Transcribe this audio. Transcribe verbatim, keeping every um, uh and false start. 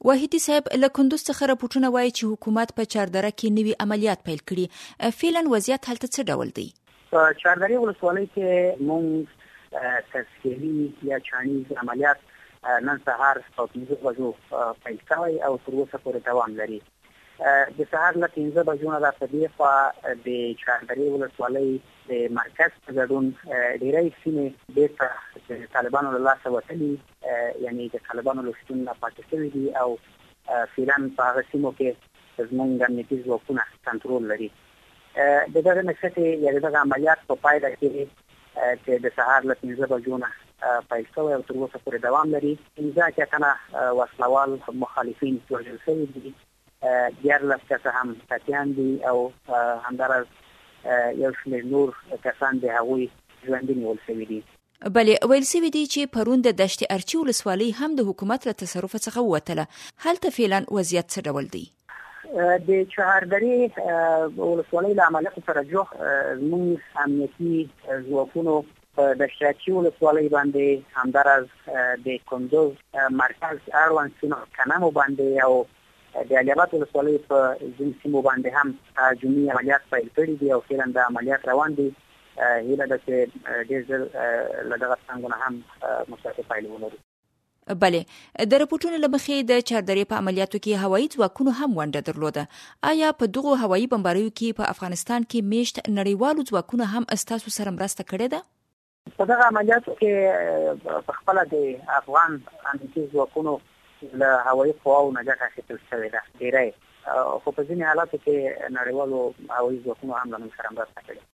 واحدي صاحب له کندوز څخه راپورټونه وایي چې حکومت په چاردره کې نوي عملیات پیل کړي. فعلا وضعیت هلته څه ډول دی؟ په چاردره ولسوالۍ کې موږ تسهیلي یا چانیز عملیات نن سهار په پنځه بجو پیل شوی او تر اوسه پورې دوام لري. د سهار له پنځه بجو نه د پدې خوا د چاردره ولسوالۍ د مرکز په ګډون ډېرې سیمې بیرته د طالبانو له لاسه وتلي، یعنی د طالبانو له شتون نه پاتې شوي دي او فعلا په هغه سیمو کې زموږ امنیتي ځواکونه کنټرول لري. د دغه نښتې یا د دغه عملیات په پایله کې چې د سهار له پنځه بجو نه پیل شوی او تر اوسه پورې دوام لري، پنځه اتیا تنه وسلوال مخالفین وژل شوي دي، دیارلس کسه هم ټپیان دي او همداراز یو شمېر نور کسان د هغوی ژوندي نیول شوي دي. بلې ویل شوي دي چې پرون د دشت ارچي ولسوالۍ هم د حکومت له تصرف څخه ووتله. هلته فعلا وضعیت څه ډول دی؟ د چهاردرې ولسوالۍ له عملیاتو سره جوخ زموږ امنیتي ځواکونو په دشت ارچي ولسوالۍ باندې همداراز د کندوز مرکز اړوند سیمو کنمو باندې او د الیاباد ولسوالۍ په ځینو سیمو باندې هم هجومي عملیات پیل کړي دي او فعلا د عملیات روان دي. هیله ده چې ډېر ژر له دغه څنګهونه هم مثبتې پایلې ولري. بلې د راپورټونو له مخې د چاردرې په عملیاتو کې هوایي ځواکونو هم ونډه درلوده. آیا په دغو هوایي بمباریو کې په افغانستان کې میشت نړیوالو ځواکونو هم ستاسو سره مرسته کړې ده؟ په دغه عملیاتو کې په خپله د افغان امنیتي ځواکونو له هوایي قواو نه ګټه اخیستل شوې ده ډېری، خو په ځینې حالاتو کې نړیوالو هوایي ځواکونو هم له موږ سره مرسته کړې.